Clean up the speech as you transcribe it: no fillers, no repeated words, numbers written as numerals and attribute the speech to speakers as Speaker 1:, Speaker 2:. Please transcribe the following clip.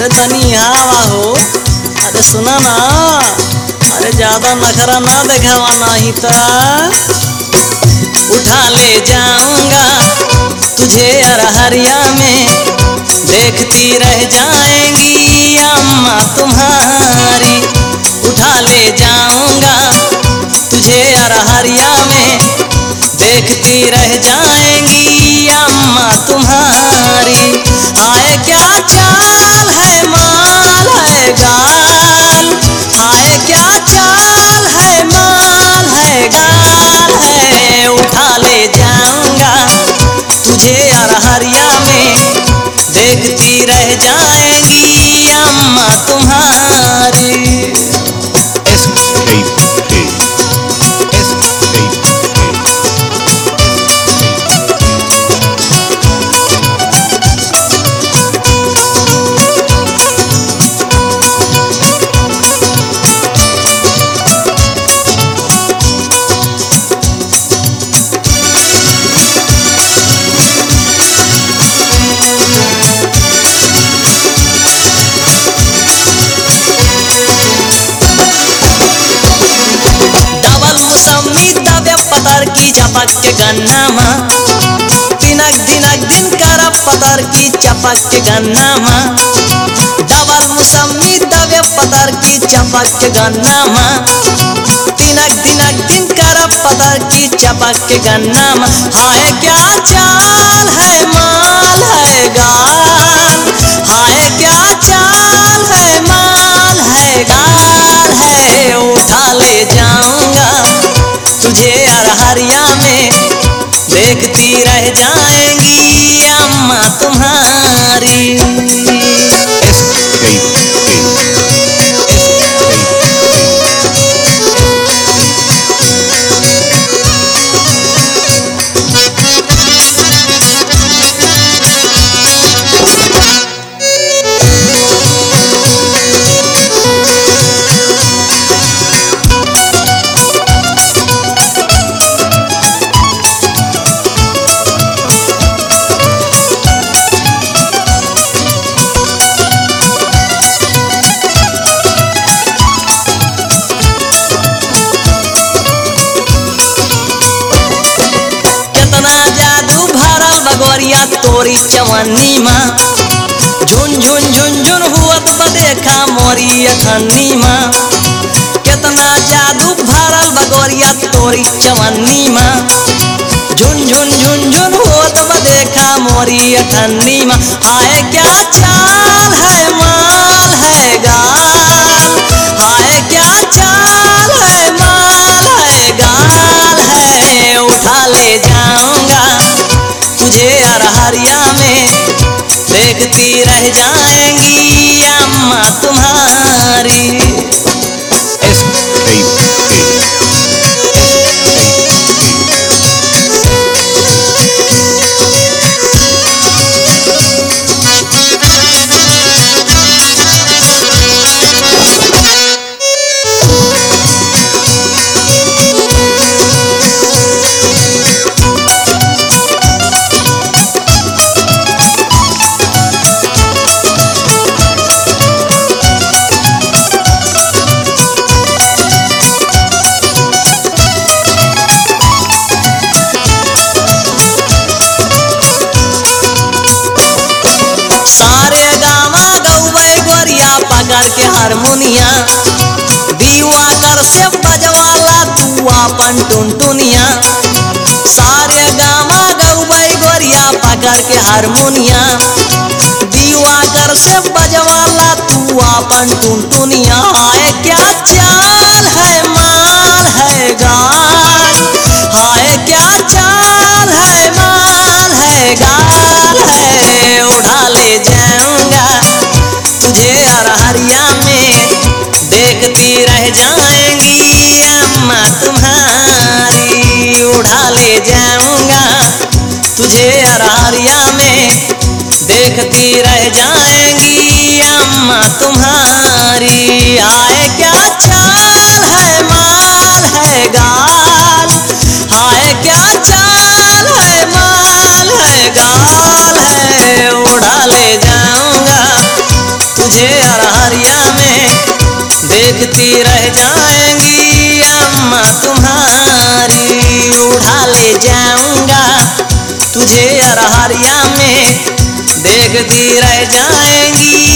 Speaker 1: तनी हवा हो। अरे सुना ना, अरे ज्यादा नखरा ना दिखावा, नहीं तो उठा ले जाऊंगा तुझे अरहरिया में, देखती रह जाएंगी अम्मा तुम्हारी। उठा ले जाऊंगा तुझे अरहरिया में, देखती रह जाएंगी अम्मा तुम्हारी। हाय क्या चाल है, माल है गाल, हाय क्या चाल है, माल है गाल है। उठा ले जाऊंगा तुझे अरहरिया में, देखती रह जाएंगी अम्मा तुम्हारी। चपक के गन्ना माँ, दिनक दिनक दिन करब पतर की चपक के गन्ना माँ। डबल मुसम्मी दबे पतर की चपक के गन्ना माँ, दिनक दिनक दिन करब पतर की चपक के गन्ना माँ। हाय क्या चाल है, माल है गाल, हाय क्या चाल है, माल है गाल है। उठा ले जाऊंगा तुझे अरहरिया में, देखती रह जाएंगी अम्मा तुम्हारी। तोरी चवन्नी माँ, झुन झुन झुन झुन हुअत बदेखा मोरी अठन्नी माँ। कितना जादू भरल बगोरिया तोरी चवन्नी माँ, झुन झुन झुन झुन हुअत बदेखा मोरी अठन्नी माँ। हाय क्या चाल है, माल है गाल, हाय क्या चाल है, माल है गाल है। उठा ले जाऊंगा तुझे अरहरिया में, देखती रह जाएंगी अम्मा तुम्हारी। पकड़ के हारमोनिया, दीवा कर से बजवाला तू अपन टुनटुनिया। सारे गामा गौबई गोरिया पकड़ के हारमोनिया, दीवा कर से बजवाला तू अपन टुनटुनिया। हाय क्या चाल है, माल है गाल, हाय क्या चाल है, माल है गाल है। उठा ले जाऊंगा तुझे अरहरिया में, देखती रह जाएंगी अम्मा तुम्हारी। उठा ले जाऊंगा तुझे अरहरिया में, देखती रह जाएंगी अम्मा तुम्हारी। हाय क्या चाल है, माल है गाल, हाय क्या चाल है, माल है गाल है। उड़ा ले जाऊंगा तुझे जाऊंगा, तुझे अरहरिया में देखती रह जाएंगी।